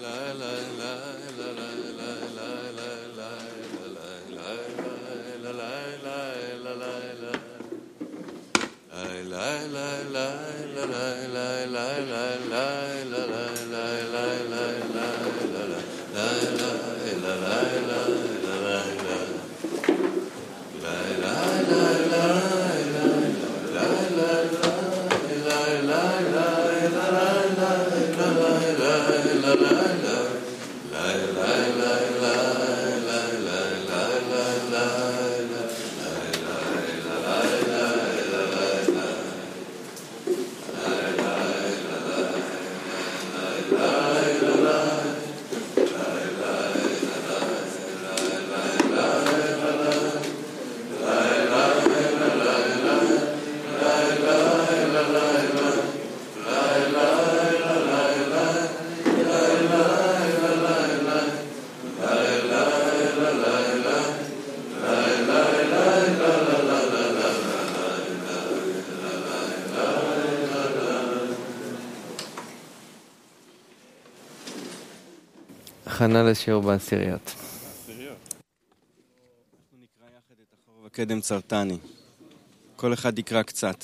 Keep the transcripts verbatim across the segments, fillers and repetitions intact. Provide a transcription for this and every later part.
הכנה לשיעור בעשיריות. אנחנו נקרא יחד את החור וקדם צרטני. כל אחד יקרא קצת.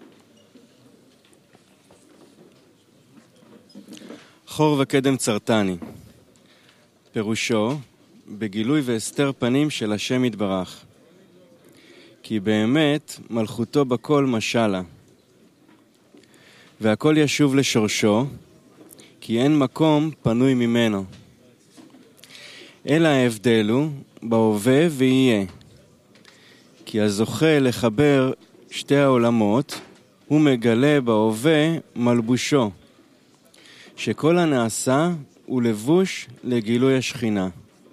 חור וקדם צרטני. פירושו בגילוי והסתר פנים של השם יתברך. כי באמת מלכותו בכל משלה. והכל ישוב לשורשו, כי אין מקום פנוי ממנו. אלא ההבדל הוא בהווה ויהיה. כי הזוכה לחבר שתי העולמות, הוא מגלה בהווה מלבושו, שכל הנעשה הוא לבוש לגילוי השכינה.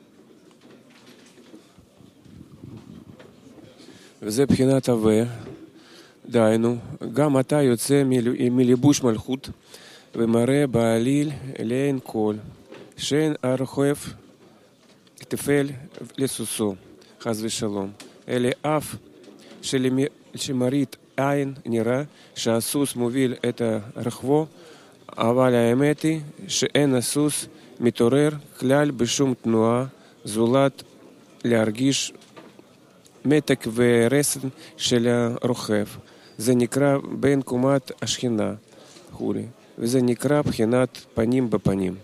וזה בחינת הווה, דהיינו, גם אתה יוצא מלבוש מלכות, ומראה בעליל לעין כל, שאין הרוכב תפל לסוסו, חס ושלום, אלא אף שמראית עין נראה שהסוס מוביל את רכבו, אבל האמת היא שאין הסוס מתעורר כלל בשום תנועה, זולת להרגיש מתק ורסן של הרוכב. זה נקרא בין קומת השכינה, חולי, וזה נקרא בחינת פנים בפנים.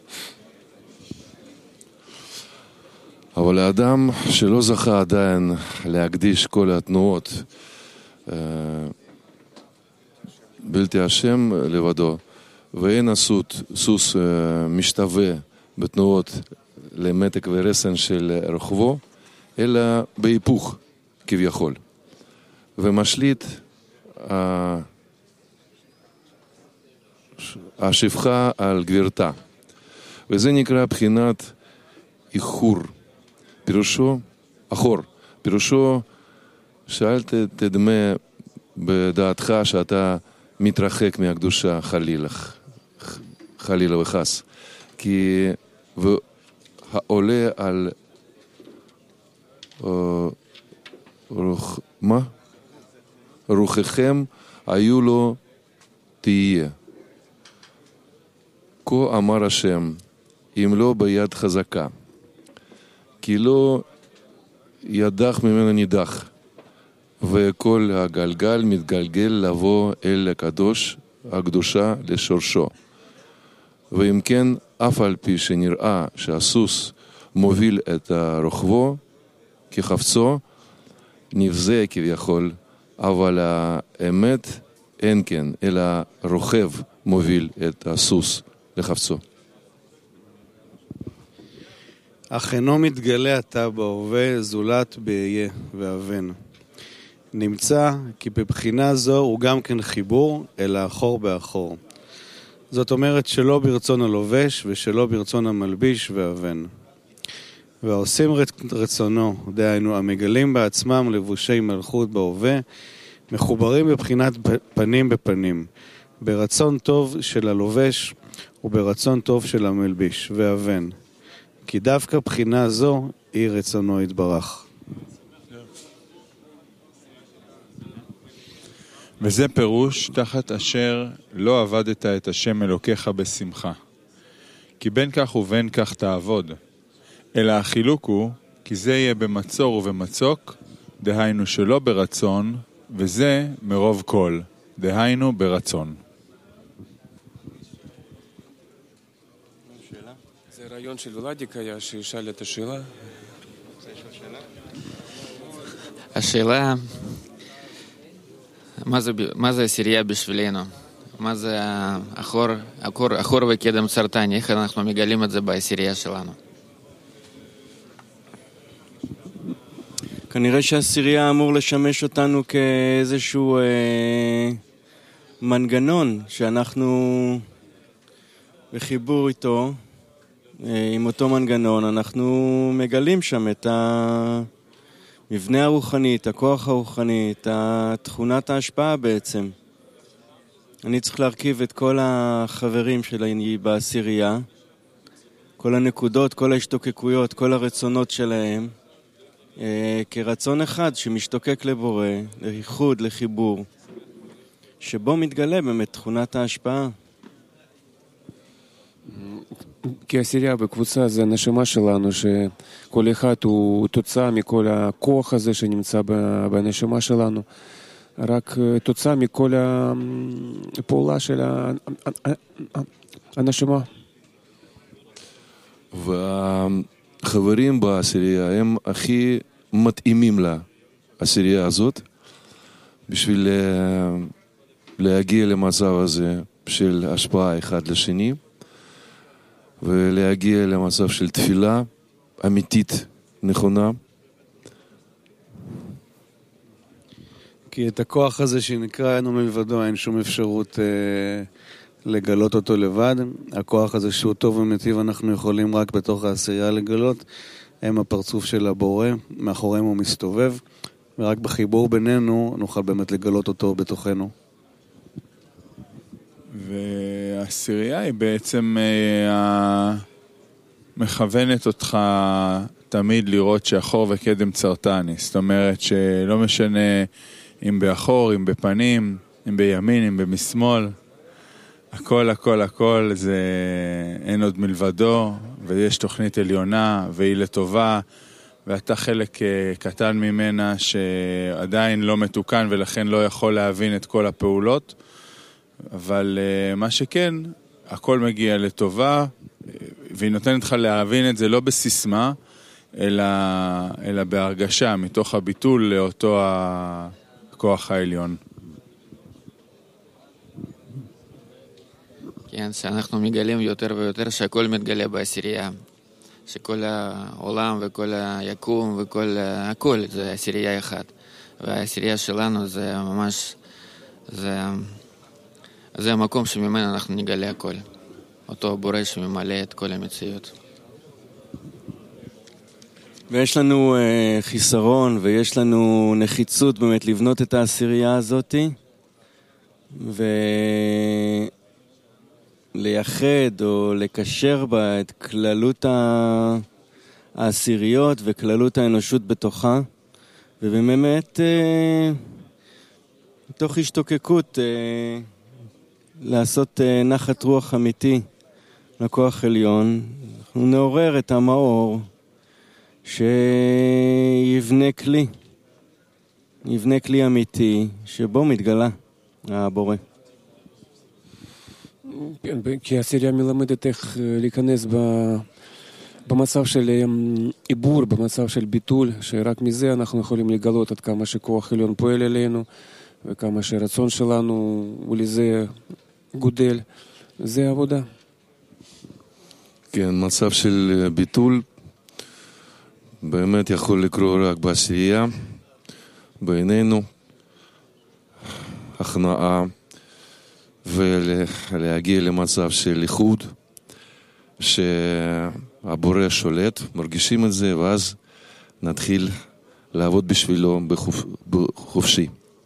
אבל האדם שלא זכה עדיין להקדיש כל התנועות בלתי השם לבדו, ואין הסוס, סוס משתווה בתנועות למתק ורסן של רוכבו, אלא בהיפוך כביכול, ומשליט השפחה על גבירתה, וזה נקרא בחינת איחור. פירושו, אחור, פירושו שאל תדמה בדעתך שאתה מתרחק מהקדושה חלילה, חלילה וחס, כי העולה על רוח, מה? רוחכם היו לו תהיה. כה אמר השם, אם לא ביד חזקה, כי לא ידך ממנו נידח, וכל הגלגל מתגלגל לבוא אל הקדוש, הקדושה לשורשו. ואם כן, אף על פי שנראה שהסוס מוביל את רוכבו כחפצו, נבזה כביכול, אבל האמת אין כן, אלא רוכב מוביל את הסוס לחפצו. אך אינו מתגלה עתה בהווה זולת באהיה ואבן. נמצא כי בבחינה זו הוא גם כן חיבור אל האחור באחור. זאת אומרת שלא ברצון הלובש ושלא ברצון המלביש ואבן. והעושים רצונו, דהיינו המגלים בעצמם לבושי מלכות בהווה, מחוברים בבחינת פנים בפנים, ברצון טוב של הלובש וברצון טוב של המלביש ואבן. כי דווקא בחינה זו היא רצונו יתברך. וזה פירוש תחת אשר לא עבדת את השם אלוקיך בשמחה. כי בין כך ובין כך תעבוד. אלא החילוק הוא, כי זה יהיה במצור ובמצוק, דהיינו שלא ברצון, וזה מרוב כל, דהיינו ברצון. זה רעיון של ולדיק היה שישאל את השאלה. השאלה, מה זה, מה זה עשירייה בשבילנו? מה זה החור, החור, החור וקדם סרטן? איך אנחנו מגלים את זה בעשירייה שלנו? כנראה שהעשירייה אמור לשמש אותנו כאיזשהו אה, מנגנון שאנחנו בחיבור איתו, אה, עם אותו מנגנון, אנחנו מגלים שם את המבנה הרוחני, את הכוח הרוחני, את תכונת ההשפעה בעצם. אני צריך להרכיב את כל החברים שלי בעשירייה, כל הנקודות, כל ההשתוקקויות, כל הרצונות שלהם, כרצון אחד שמשתוקק לבורא, לייחוד, לחיבור, שבו מתגלה באמת תכונת ההשפעה. כי העשירייה בקבוצה זה הנשמה שלנו, שכל אחד הוא תוצאה מכל הכוח הזה שנמצא בנשמה שלנו, רק תוצאה מכל הפעולה של הנשמה. והחברים בעשירייה הם הכי מתאימים לעשירייה הזאת בשביל להגיע למצב הזה של השפעה אחד לשני ולהגיע למצב של תפילה אמיתית נכונה. כי את הכוח הזה שנקרא אינו מלבדו אין שום אפשרות אה, לגלות אותו לבד. הכוח הזה שהוא טוב ומטיב אנחנו יכולים רק בתוך העשירייה לגלות. הם הפרצוף של הבורא, מאחוריהם הוא מסתובב, ורק בחיבור בינינו נוכל באמת לגלות אותו בתוכנו. והעשירייה היא בעצם אה, מכוונת אותך תמיד לראות שאחור וקדם צרטני. זאת אומרת שלא משנה אם באחור, אם בפנים, אם בימין, אם במשמאל, הכל, הכל, הכל זה אין עוד מלבדו, ויש תוכנית עליונה, והיא לטובה, ואתה חלק קטן ממנה שעדיין לא מתוקן, ולכן לא יכול להבין את כל הפעולות, אבל מה שכן, הכל מגיע לטובה, והיא נותנת לך להבין את זה לא בסיסמה, אלא, אלא בהרגשה, מתוך הביטול לאותו הכוח העליון. כן, שאנחנו מגלים יותר ויותר שהכל מתגלה בעשירייה. שכל העולם וכל היקום וכל הכל זה עשירייה אחת. והעשירייה שלנו זה ממש, זה, זה המקום שממנו אנחנו נגלה הכל. אותו בורא שממלא את כל המציאות. ויש לנו uh, חיסרון ויש לנו נחיצות באמת לבנות את העשירייה הזאת ולייחד או לקשר בה את כללות העשיריות וכללות האנושות בתוכה, ובאמת uh, מתוך השתוקקות uh, לעשות uh, נחת רוח אמיתי לכוח עליון. אנחנו נעורר את המאור שיבנה כלי, יבנה כלי אמיתי שבו מתגלה הבורא. כי העשירייה מלמדת איך להיכנס במצב של עיבור, במצב של ביטול, שרק מזה אנחנו יכולים לגלות עד כמה שכוח עליון פועל אלינו, וכמה שרצון שלנו הוא לזה גודל. זה עבודה. כן, מצב של ביטול באמת יכול לקרות רק בעשירייה, בעינינו, הכנעה, ולהגיע למצב של איחוד, שהבורא שולט, מרגישים את זה, ואז נתחיל לעבוד בשבילו בחופ... בחופשי.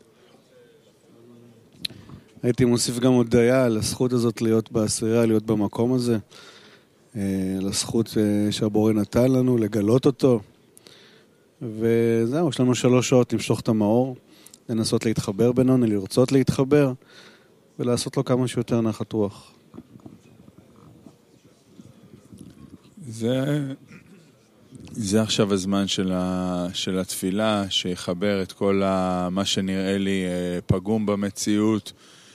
הייתי מוסיף גם הודיה על הזכות הזאת להיות בעשירייה, להיות במקום הזה, לזכות שהבורא נתן לנו, לגלות אותו. וזהו, יש לנו שלוש שעות למשוך את המאור, לנסות להתחבר בינינו, לרצות להתחבר, ולעשות לו כמה שיותר נחת רוח. זה, זה עכשיו הזמן של, ה, של התפילה, שיחבר את כל ה, מה שנראה לי פגום במציאות,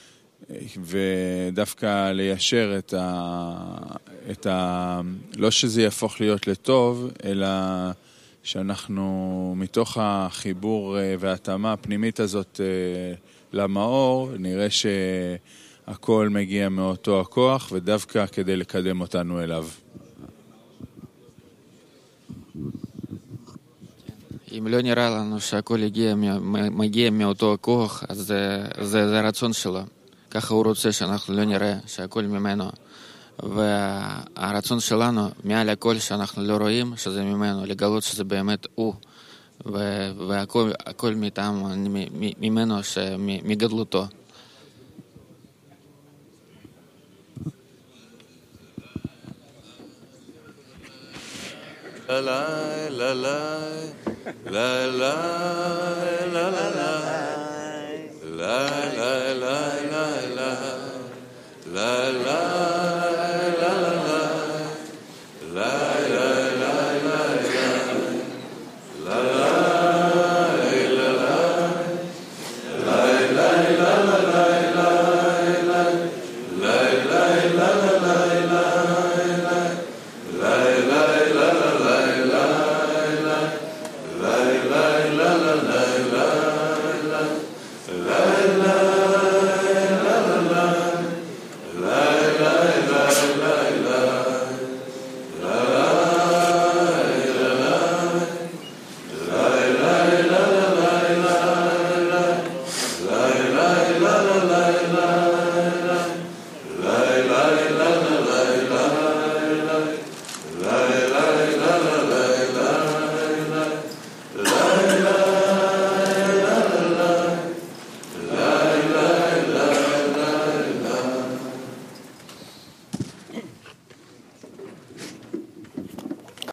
ודווקא ליישר את ה, את ה... לא שזה יהפוך להיות לטוב, אלא שאנחנו מתוך החיבור וההתאמה הפנימית הזאת למאור, נראה שהכל מגיע מאותו הכוח, ודווקא כדי לקדם אותנו אליו. אם לא נראה לנו שהכל הגיע, מגיע מאותו הכוח, אז זה, זה, זה הרצון שלו. ככה הוא רוצה שאנחנו לא נראה שהכל ממנו. והרצון שלנו, מעל הכל שאנחנו לא רואים, שזה ממנו, לגלות שזה באמת הוא. והכל הכל מטעם, ממנו, מגדלותו. La la la la la la la la la la la la la la la